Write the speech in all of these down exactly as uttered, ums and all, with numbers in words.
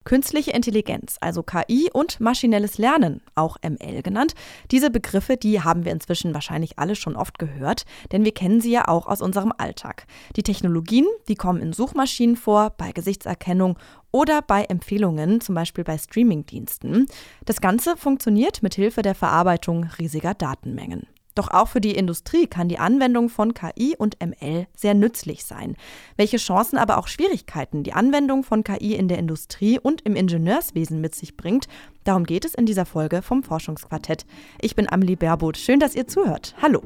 Künstliche Intelligenz, also K I und maschinelles Lernen, auch M L genannt. Diese Begriffe, die haben wir inzwischen wahrscheinlich alle schon oft gehört, denn wir kennen sie ja auch aus unserem Alltag. Die Technologien, die kommen in Suchmaschinen vor, bei Gesichtserkennung oder bei Empfehlungen, zum Beispiel bei Streamingdiensten. Das Ganze funktioniert mit Hilfe der Verarbeitung riesiger Datenmengen. Doch auch für die Industrie kann die Anwendung von K I und M L sehr nützlich sein. Welche Chancen, aber auch Schwierigkeiten die Anwendung von K I in der Industrie und im Ingenieurswesen mit sich bringt, darum geht es in dieser Folge vom Forschungsquartett. Ich bin Amelie Baerboth. Schön, dass ihr zuhört. Hallo.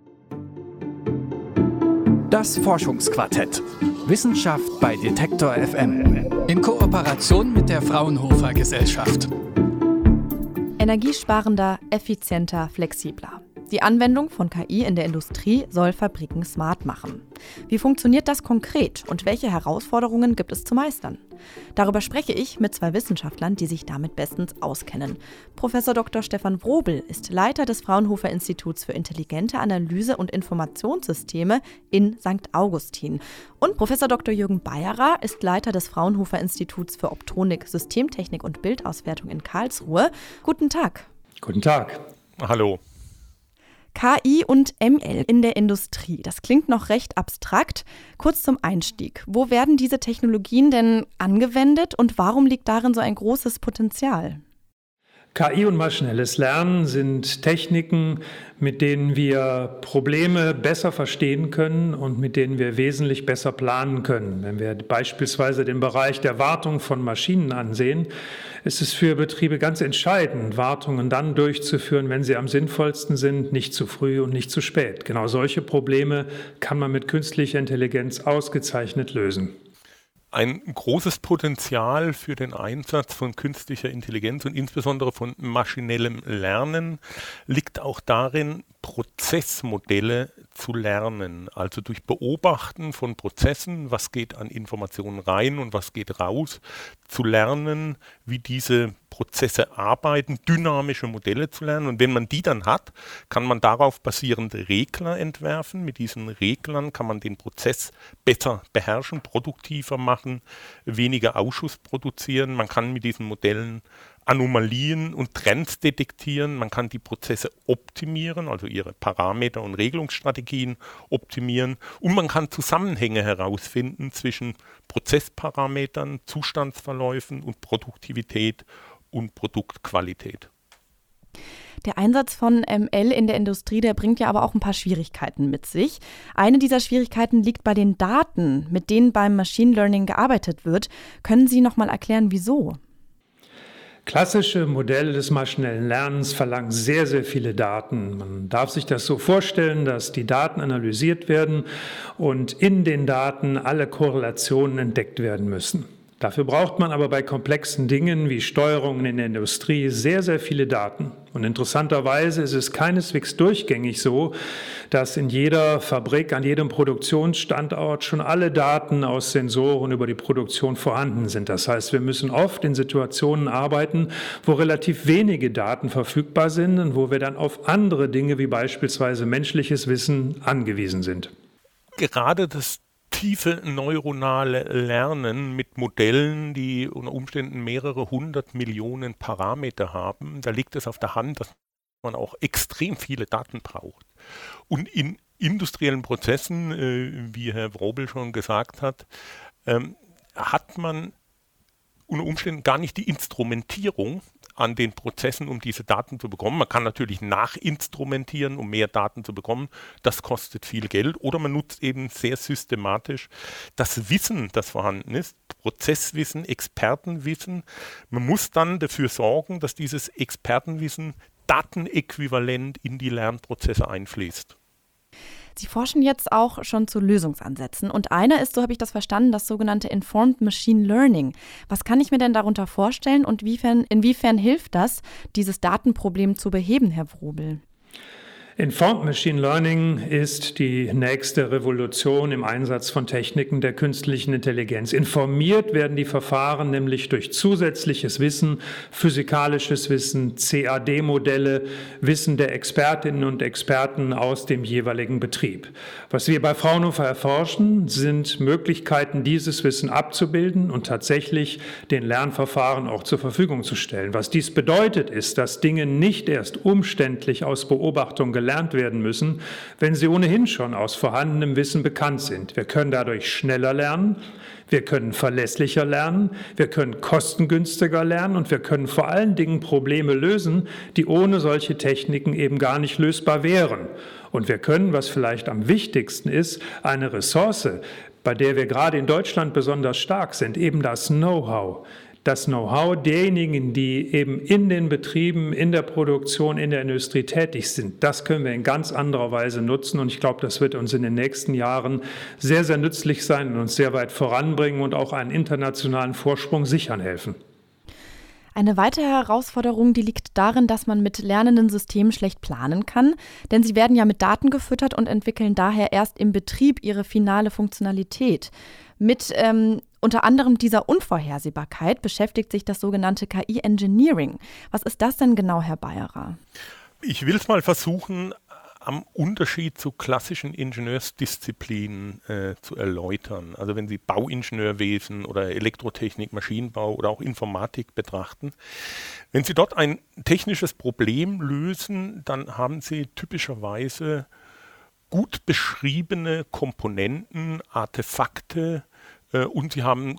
Das Forschungsquartett. Wissenschaft bei Detektor F M. In Kooperation mit der Fraunhofer Gesellschaft. Energiesparender, effizienter, flexibler. Die Anwendung von K I in der Industrie soll Fabriken smart machen. Wie funktioniert das konkret und welche Herausforderungen gibt es zu meistern? Darüber spreche ich mit zwei Wissenschaftlern, die sich damit bestens auskennen. Professor Doktor Stefan Wrobel ist Leiter des Fraunhofer Instituts für intelligente Analyse und Informationssysteme in Sankt Augustin. Und Professor Doktor Jürgen Beierer ist Leiter des Fraunhofer Instituts für Optronik, Systemtechnik und Bildauswertung in Karlsruhe. Guten Tag. Guten Tag. Hallo. K I und M L in der Industrie. Das klingt noch recht abstrakt. Kurz zum Einstieg. Wo werden diese Technologien denn angewendet und warum liegt darin so ein großes Potenzial? K I und maschinelles Lernen sind Techniken, mit denen wir Probleme besser verstehen können und mit denen wir wesentlich besser planen können. Wenn wir beispielsweise den Bereich der Wartung von Maschinen ansehen, ist es für Betriebe ganz entscheidend, Wartungen dann durchzuführen, wenn sie am sinnvollsten sind, nicht zu früh und nicht zu spät. Genau solche Probleme kann man mit künstlicher Intelligenz ausgezeichnet lösen. Ein großes Potenzial für den Einsatz von künstlicher Intelligenz und insbesondere von maschinellem Lernen liegt auch darin, Prozessmodelle zu lernen. Also durch Beobachten von Prozessen, was geht an Informationen rein und was geht raus, zu lernen, wie diese Prozesse arbeiten, dynamische Modelle zu lernen. Und wenn man die dann hat, kann man darauf basierende Regler entwerfen. Mit diesen Reglern kann man den Prozess besser beherrschen, produktiver machen, weniger Ausschuss produzieren. Man kann mit diesen Modellen Anomalien und Trends detektieren. Man kann die Prozesse optimieren, also ihre Parameter und Regelungsstrategien optimieren. Und man kann Zusammenhänge herausfinden zwischen Prozessparametern, Zustandsverläufen und Produktivität und Produktqualität. Der Einsatz von M L in der Industrie, der bringt ja aber auch ein paar Schwierigkeiten mit sich. Eine dieser Schwierigkeiten liegt bei den Daten, mit denen beim Machine Learning gearbeitet wird. Können Sie noch mal erklären, wieso? Klassische Modelle des maschinellen Lernens verlangen sehr, sehr viele Daten. Man darf sich das so vorstellen, dass die Daten analysiert werden und in den Daten alle Korrelationen entdeckt werden müssen. Dafür braucht man aber bei komplexen Dingen wie Steuerungen in der Industrie sehr, sehr viele Daten. Und interessanterweise ist es keineswegs durchgängig so, dass in jeder Fabrik, an jedem Produktionsstandort schon alle Daten aus Sensoren über die Produktion vorhanden sind. Das heißt, wir müssen oft in Situationen arbeiten, wo relativ wenige Daten verfügbar sind und wo wir dann auf andere Dinge wie beispielsweise menschliches Wissen angewiesen sind. Gerade das tiefe neuronale Lernen mit Modellen, die unter Umständen mehrere hundert Millionen Parameter haben, da liegt es auf der Hand, dass man auch extrem viele Daten braucht. Und in industriellen Prozessen, äh, wie Herr Wrobel schon gesagt hat, ähm, hat man unter Umständen gar nicht die Instrumentierung an den Prozessen, um diese Daten zu bekommen. Man kann natürlich nachinstrumentieren, um mehr Daten zu bekommen. Das kostet viel Geld. Oder man nutzt eben sehr systematisch das Wissen, das vorhanden ist, Prozesswissen, Expertenwissen. Man muss dann dafür sorgen, dass dieses Expertenwissen datenäquivalent in die Lernprozesse einfließt. Sie forschen jetzt auch schon zu Lösungsansätzen. Und einer ist, so habe ich das verstanden, das sogenannte Informed Machine Learning. Was kann ich mir denn darunter vorstellen und inwiefern, inwiefern hilft das, dieses Datenproblem zu beheben, Herr Wrobel? Informed Machine Learning ist die nächste Revolution im Einsatz von Techniken der künstlichen Intelligenz. Informiert werden die Verfahren nämlich durch zusätzliches Wissen, physikalisches Wissen, C A D-Modelle, Wissen der Expertinnen und Experten aus dem jeweiligen Betrieb. Was wir bei Fraunhofer erforschen, sind Möglichkeiten, dieses Wissen abzubilden und tatsächlich den Lernverfahren auch zur Verfügung zu stellen. Was dies bedeutet, ist, dass Dinge nicht erst umständlich aus Beobachtung gelernt gelernt werden müssen, wenn sie ohnehin schon aus vorhandenem Wissen bekannt sind. Wir können dadurch schneller lernen, wir können verlässlicher lernen, wir können kostengünstiger lernen und wir können vor allen Dingen Probleme lösen, die ohne solche Techniken eben gar nicht lösbar wären. Und wir können, was vielleicht am wichtigsten ist, eine Ressource, bei der wir gerade in Deutschland besonders stark sind, eben das Know-how. Das Know-how derjenigen, die eben in den Betrieben, in der Produktion, in der Industrie tätig sind, das können wir in ganz anderer Weise nutzen. Und ich glaube, das wird uns in den nächsten Jahren sehr, sehr nützlich sein und uns sehr weit voranbringen und auch einen internationalen Vorsprung sichern helfen. Eine weitere Herausforderung, die liegt darin, dass man mit lernenden Systemen schlecht planen kann, denn sie werden ja mit Daten gefüttert und entwickeln daher erst im Betrieb ihre finale Funktionalität. Mit ähm, unter anderem dieser Unvorhersehbarkeit beschäftigt sich das sogenannte K I-Engineering. Was ist das denn genau, Herr Beierer? Ich will es mal versuchen, am Unterschied zu klassischen Ingenieursdisziplinen äh, zu erläutern. Also wenn Sie Bauingenieurwesen oder Elektrotechnik, Maschinenbau oder auch Informatik betrachten. Wenn Sie dort ein technisches Problem lösen, dann haben Sie typischerweise gut beschriebene Komponenten, Artefakte äh, und Sie haben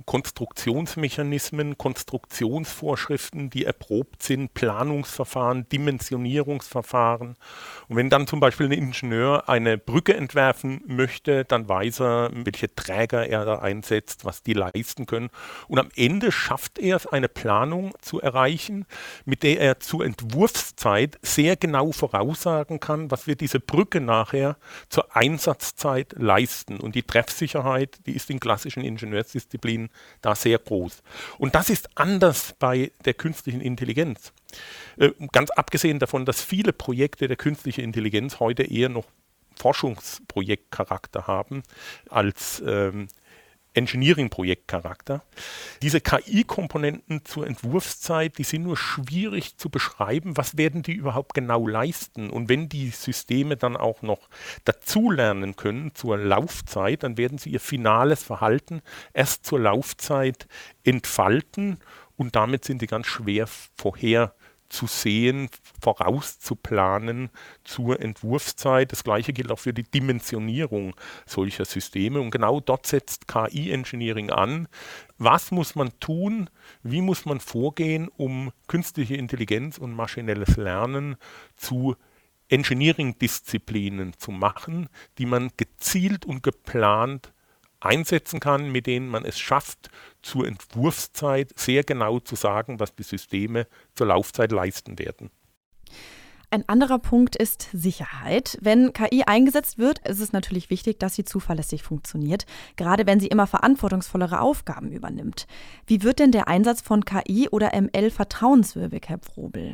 Konstruktionsmechanismen, Konstruktionsvorschriften, die erprobt sind, Planungsverfahren, Dimensionierungsverfahren. Und wenn dann zum Beispiel ein Ingenieur eine Brücke entwerfen möchte, dann weiß er, welche Träger er da einsetzt, was die leisten können. Und am Ende schafft er es, eine Planung zu erreichen, mit der er zur Entwurfszeit sehr genau voraussagen kann, was wird diese Brücke nachher zur Einsatzzeit leisten. Und die Treffsicherheit, die ist in klassischen Ingenieursdisziplinen da sehr groß. Und das ist anders bei der künstlichen Intelligenz. Äh, ganz abgesehen davon, dass viele Projekte der künstlichen Intelligenz heute eher noch Forschungsprojektcharakter haben als ähm, Engineering-Projektcharakter. Diese K I-Komponenten zur Entwurfszeit, die sind nur schwierig zu beschreiben. Was werden die überhaupt genau leisten? Und wenn die Systeme dann auch noch dazulernen können zur Laufzeit, dann werden sie ihr finales Verhalten erst zur Laufzeit entfalten und damit sind die ganz schwer vorher zu sehen, vorauszuplanen zur Entwurfszeit. Das Gleiche gilt auch für die Dimensionierung solcher Systeme. Und genau dort setzt K I-Engineering an. Was muss man tun? Wie muss man vorgehen, um künstliche Intelligenz und maschinelles Lernen zu Engineering-Disziplinen zu machen, die man gezielt und geplant einsetzen kann, mit denen man es schafft, zur Entwurfszeit sehr genau zu sagen, was die Systeme zur Laufzeit leisten werden. Ein anderer Punkt ist Sicherheit. Wenn K I eingesetzt wird, ist es natürlich wichtig, dass sie zuverlässig funktioniert, gerade wenn sie immer verantwortungsvollere Aufgaben übernimmt. Wie wird denn der Einsatz von K I oder M L vertrauenswürdig, Herr Wrobel?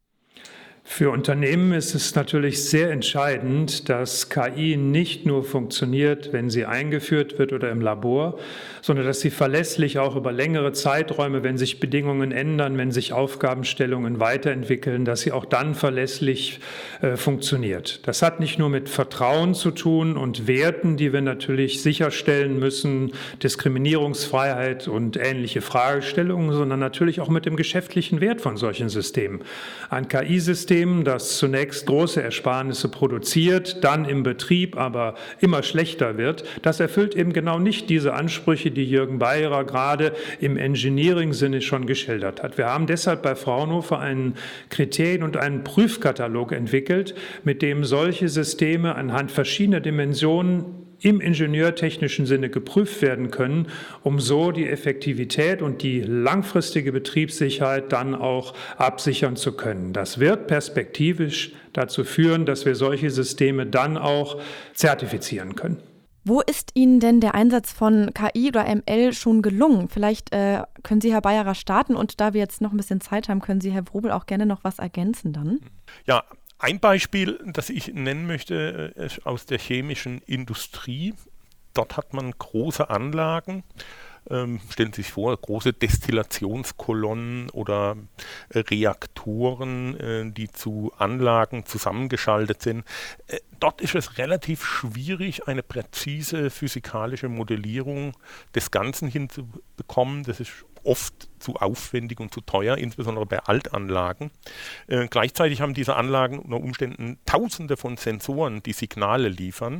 Für Unternehmen ist es natürlich sehr entscheidend, dass K I nicht nur funktioniert, wenn sie eingeführt wird oder im Labor, sondern dass sie verlässlich auch über längere Zeiträume, wenn sich Bedingungen ändern, wenn sich Aufgabenstellungen weiterentwickeln, dass sie auch dann verlässlich äh, funktioniert. Das hat nicht nur mit Vertrauen zu tun und Werten, die wir natürlich sicherstellen müssen, Diskriminierungsfreiheit und ähnliche Fragestellungen, sondern natürlich auch mit dem geschäftlichen Wert von solchen Systemen. Ein K I-System, das zunächst große Ersparnisse produziert, dann im Betrieb aber immer schlechter wird, das erfüllt eben genau nicht diese Ansprüche, die Jürgen Beierer gerade im Engineering-Sinne schon geschildert hat. Wir haben deshalb bei Fraunhofer einen Kriterien- und einen Prüfkatalog entwickelt, mit dem solche Systeme anhand verschiedener Dimensionen im ingenieurtechnischen Sinne geprüft werden können, um so die Effektivität und die langfristige Betriebssicherheit dann auch absichern zu können. Das wird perspektivisch dazu führen, dass wir solche Systeme dann auch zertifizieren können. Wo ist Ihnen denn der Einsatz von K I oder M L schon gelungen? Vielleicht äh, können Sie, Herr Beierer, starten und da wir jetzt noch ein bisschen Zeit haben, können Sie, Herr Wrobel, auch gerne noch was ergänzen dann. Ja, Ein Beispiel, das ich nennen möchte, ist aus der chemischen Industrie. Dort hat man große Anlagen. Ähm, stellen Sie sich vor, große Destillationskolonnen oder äh, Reaktoren, äh, die zu Anlagen zusammengeschaltet sind. Äh, dort ist es relativ schwierig, eine präzise physikalische Modellierung des Ganzen hinzubekommen. Das ist oft zu aufwendig und zu teuer, insbesondere bei Altanlagen. Äh, gleichzeitig haben diese Anlagen unter Umständen Tausende von Sensoren, die Signale liefern.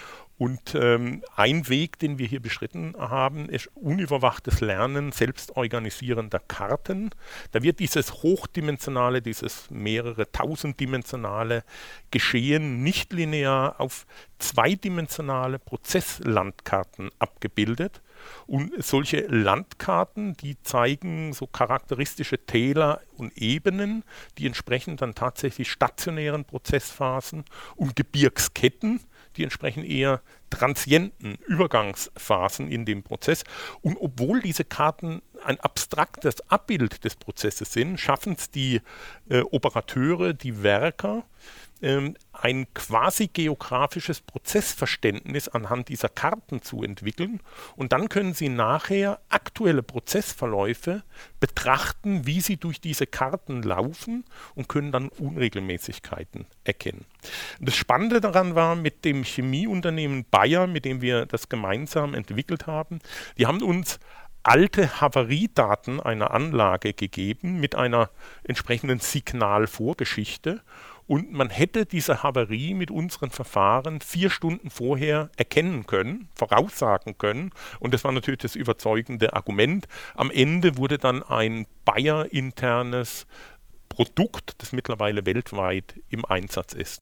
Und ähm, ein Weg, den wir hier beschritten haben, ist unüberwachtes Lernen selbstorganisierender Karten. Da wird dieses hochdimensionale, dieses mehrere tausenddimensionale Geschehen nicht linear auf zweidimensionale Prozesslandkarten abgebildet. Und solche Landkarten, die zeigen so charakteristische Täler und Ebenen, die entsprechen dann tatsächlich stationären Prozessphasen und Gebirgsketten, die entsprechen eher transienten Übergangsphasen in dem Prozess. Und obwohl diese Karten ein abstraktes Abbild des Prozesses sind, schaffen es die äh, Operateure, die Werker, ähm, ein quasi geografisches Prozessverständnis anhand dieser Karten zu entwickeln. Und dann können sie nachher aktuelle Prozessverläufe betrachten, wie sie durch diese Karten laufen und können dann Unregelmäßigkeiten erkennen. Das Spannende daran war, mit dem Chemieunternehmen Bayer, mit dem wir das gemeinsam entwickelt haben, die haben uns alte Havariedaten einer Anlage gegeben mit einer entsprechenden Signalvorgeschichte. Und man hätte diese Havarie mit unseren Verfahren vier Stunden vorher erkennen können, voraussagen können. Und das war natürlich das überzeugende Argument. Am Ende wurde dann ein Bayer-internes Produkt, das mittlerweile weltweit im Einsatz ist.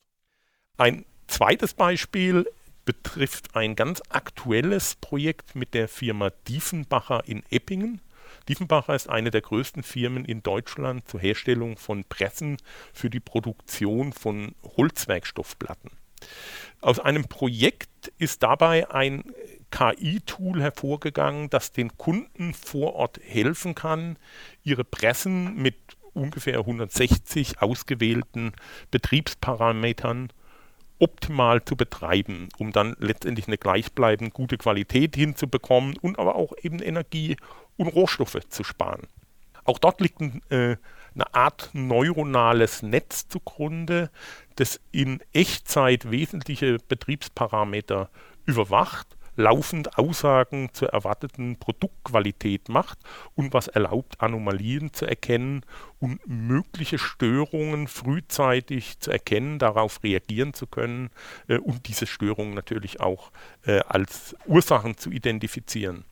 Ein zweites Beispiel betrifft ein ganz aktuelles Projekt mit der Firma Diefenbacher in Eppingen. Diefenbacher ist eine der größten Firmen in Deutschland zur Herstellung von Pressen für die Produktion von Holzwerkstoffplatten. Aus einem Projekt ist dabei ein K I-Tool hervorgegangen, das den Kunden vor Ort helfen kann, ihre Pressen mit ungefähr hundertsechzig ausgewählten Betriebsparametern optimal zu betreiben, um dann letztendlich eine gleichbleibend gute Qualität hinzubekommen und aber auch eben Energie und Rohstoffe zu sparen. Auch dort liegt ein, äh, eine Art neuronales Netz zugrunde, das in Echtzeit wesentliche Betriebsparameter überwacht, laufend Aussagen zur erwarteten Produktqualität macht und was erlaubt, Anomalien zu erkennen und mögliche Störungen frühzeitig zu erkennen, darauf reagieren zu können äh, und diese Störungen natürlich auch äh, als Ursachen zu identifizieren.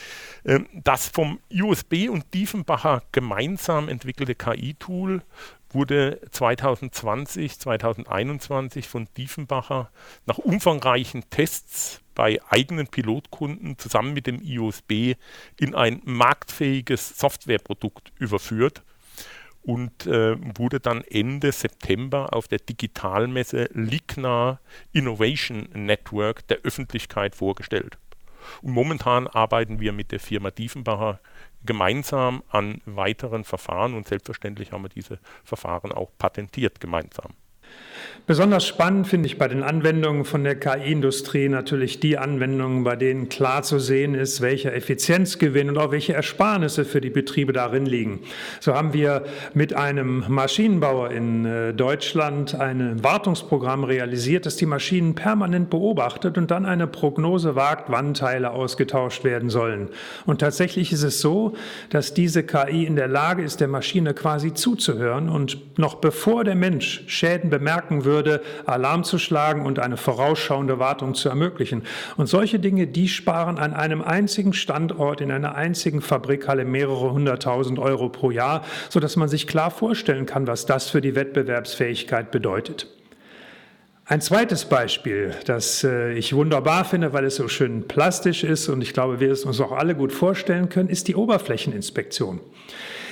Das vom I U S B und Diefenbacher gemeinsam entwickelte K I-Tool wurde zwanzig zwanzig, zwanzig einundzwanzig von Diefenbacher nach umfangreichen Tests bei eigenen Pilotkunden zusammen mit dem I U S B in ein marktfähiges Softwareprodukt überführt und äh, wurde dann Ende September auf der Digitalmesse Ligna Innovation Network der Öffentlichkeit vorgestellt. Und momentan arbeiten wir mit der Firma Diefenbacher gemeinsam an weiteren Verfahren und selbstverständlich haben wir diese Verfahren auch patentiert gemeinsam. Besonders spannend finde ich bei den Anwendungen von der K I-Industrie natürlich die Anwendungen, bei denen klar zu sehen ist, welcher Effizienzgewinn und auch welche Ersparnisse für die Betriebe darin liegen. So haben wir mit einem Maschinenbauer in Deutschland ein Wartungsprogramm realisiert, das die Maschinen permanent beobachtet und dann eine Prognose wagt, wann Teile ausgetauscht werden sollen. Und tatsächlich ist es so, dass diese K I in der Lage ist, der Maschine quasi zuzuhören und noch bevor der Mensch Schäden bemerken würde, Alarm zu schlagen und eine vorausschauende Wartung zu ermöglichen. Und solche Dinge, die sparen an einem einzigen Standort in einer einzigen Fabrikhalle mehrere hunderttausend Euro pro Jahr, sodass man sich klar vorstellen kann, was das für die Wettbewerbsfähigkeit bedeutet. Ein zweites Beispiel, das ich wunderbar finde, weil es so schön plastisch ist und ich glaube, wir es uns auch alle gut vorstellen können, ist die Oberflächeninspektion.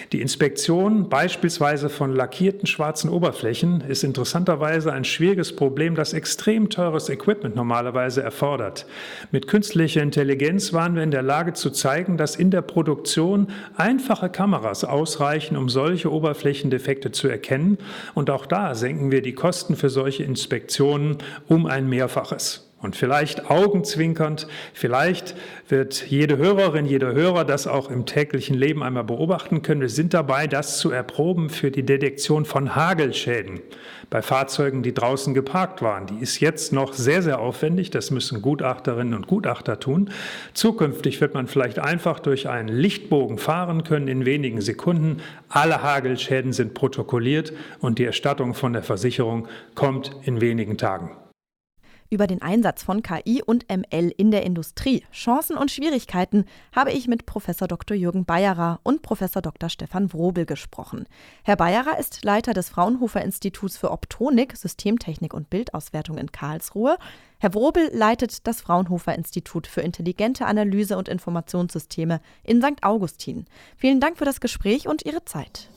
Die Inspektion beispielsweise von lackierten schwarzen Oberflächen ist interessanterweise ein schwieriges Problem, das extrem teures Equipment normalerweise erfordert. Mit künstlicher Intelligenz waren wir in der Lage zu zeigen, dass in der Produktion einfache Kameras ausreichen, um solche Oberflächendefekte zu erkennen. Und auch da senken wir die Kosten für solche Inspektionen um ein Mehrfaches. Und vielleicht augenzwinkernd, vielleicht wird jede Hörerin, jeder Hörer das auch im täglichen Leben einmal beobachten können. Wir sind dabei, das zu erproben für die Detektion von Hagelschäden bei Fahrzeugen, die draußen geparkt waren. Die ist jetzt noch sehr, sehr aufwendig. Das müssen Gutachterinnen und Gutachter tun. Zukünftig wird man vielleicht einfach durch einen Lichtbogen fahren können in wenigen Sekunden. Alle Hagelschäden sind protokolliert und die Erstattung von der Versicherung kommt in wenigen Tagen. Über den Einsatz von K I und M L in der Industrie, Chancen und Schwierigkeiten, habe ich mit Professor Doktor Jürgen Beierer und Professor Doktor Stefan Wrobel gesprochen. Herr Beierer ist Leiter des Fraunhofer Instituts für Optonik, Systemtechnik und Bildauswertung in Karlsruhe. Herr Wrobel leitet das Fraunhofer Institut für intelligente Analyse und Informationssysteme in Sankt Augustin. Vielen Dank für das Gespräch und Ihre Zeit.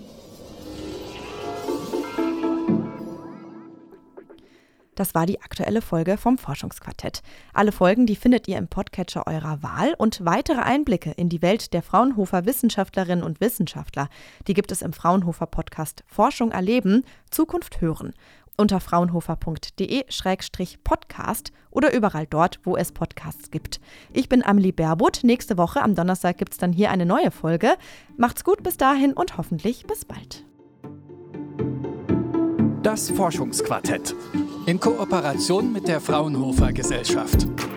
Das war die aktuelle Folge vom Forschungsquartett. Alle Folgen, die findet ihr im Podcatcher eurer Wahl und weitere Einblicke in die Welt der Fraunhofer Wissenschaftlerinnen und Wissenschaftler, die gibt es im Fraunhofer Podcast Forschung erleben, Zukunft hören unter fraunhofer punkt de Schrägstrich Podcast oder überall dort, wo es Podcasts gibt. Ich bin Amelie Baerbuth. Nächste Woche am Donnerstag gibt es dann hier eine neue Folge. Macht's gut bis dahin und hoffentlich bis bald. Das Forschungsquartett in Kooperation mit der Fraunhofer Gesellschaft.